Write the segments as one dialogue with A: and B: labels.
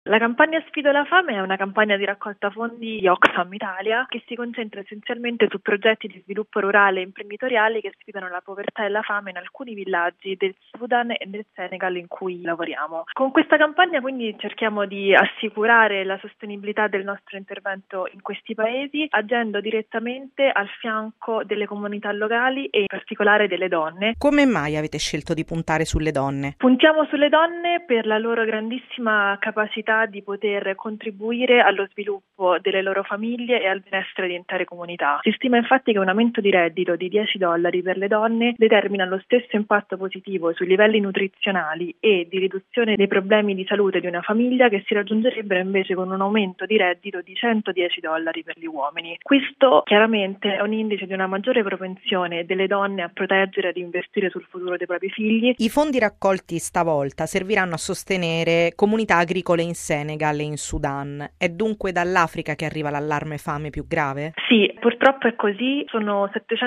A: La campagna Sfido la fame è una campagna di raccolta fondi di Oxfam Italia che si concentra essenzialmente su progetti di sviluppo rurale e imprenditoriali che sfidano la povertà e la fame in alcuni villaggi del Sudan e del Senegal in cui lavoriamo. Con questa campagna quindi cerchiamo di assicurare la sostenibilità del nostro intervento in questi paesi, agendo direttamente al fianco delle comunità locali e in particolare delle donne.
B: Come mai avete scelto di puntare sulle donne?
A: Puntiamo sulle donne per la loro grandissima capacità di poter contribuire allo sviluppo delle loro famiglie e al benessere di intere comunità. Si stima infatti che un aumento di reddito di $10 per le donne determina lo stesso impatto positivo sui livelli nutrizionali e di riduzione dei problemi di salute di una famiglia che si raggiungerebbero invece con un aumento di reddito di $110 per gli uomini. Questo chiaramente è un indice di una maggiore propensione delle donne a proteggere e ad investire sul futuro dei propri figli.
B: I fondi raccolti stavolta serviranno a sostenere comunità agricole in Senegal e in Sudan. È dunque dall'Africa che arriva l'allarme fame più grave?
A: Sì, purtroppo è così. Sono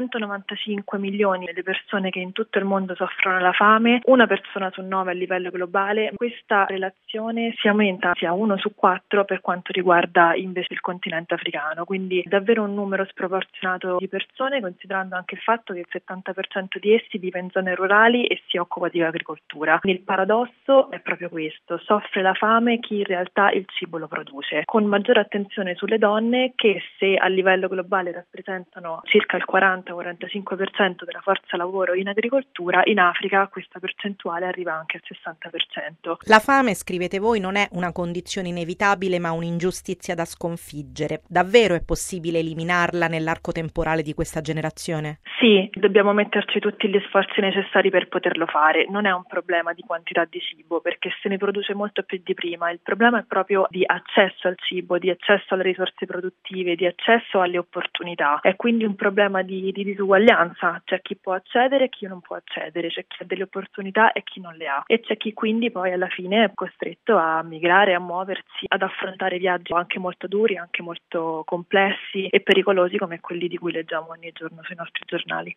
A: 795 milioni le persone che in tutto il mondo soffrono la fame, una persona su 9 a livello globale. Questa relazione si aumenta a 1 su 4 per quanto riguarda invece il continente africano, quindi davvero un numero sproporzionato di persone, considerando anche il fatto che il 70% di essi vive in zone rurali e si occupa di agricoltura. Quindi il paradosso è proprio questo: soffre la fame chi in realtà il cibo lo produce, con maggiore attenzione sulle donne che, se a livello globale rappresentano circa il 40-45% della forza lavoro in agricoltura, in Africa questa percentuale arriva anche al 60%.
B: La fame, scrivete voi, non è una condizione inevitabile ma un'ingiustizia da sconfiggere. Davvero è possibile eliminarla nell'arco temporale di questa generazione?
A: Sì, dobbiamo metterci tutti gli sforzi necessari per poterlo fare. Non è un problema di quantità di cibo, perché se ne produce molto più di prima. Il problema è proprio di accesso al cibo, di accesso alle risorse produttive, di accesso alle opportunità. È quindi un problema di disuguaglianza. C'è chi può accedere e chi non può accedere, c'è chi ha delle opportunità e chi non le ha. E c'è chi quindi poi alla fine è costretto a migrare, a muoversi, ad affrontare viaggi anche molto duri, anche molto complessi e pericolosi come quelli di cui leggiamo ogni giorno sui nostri giornali.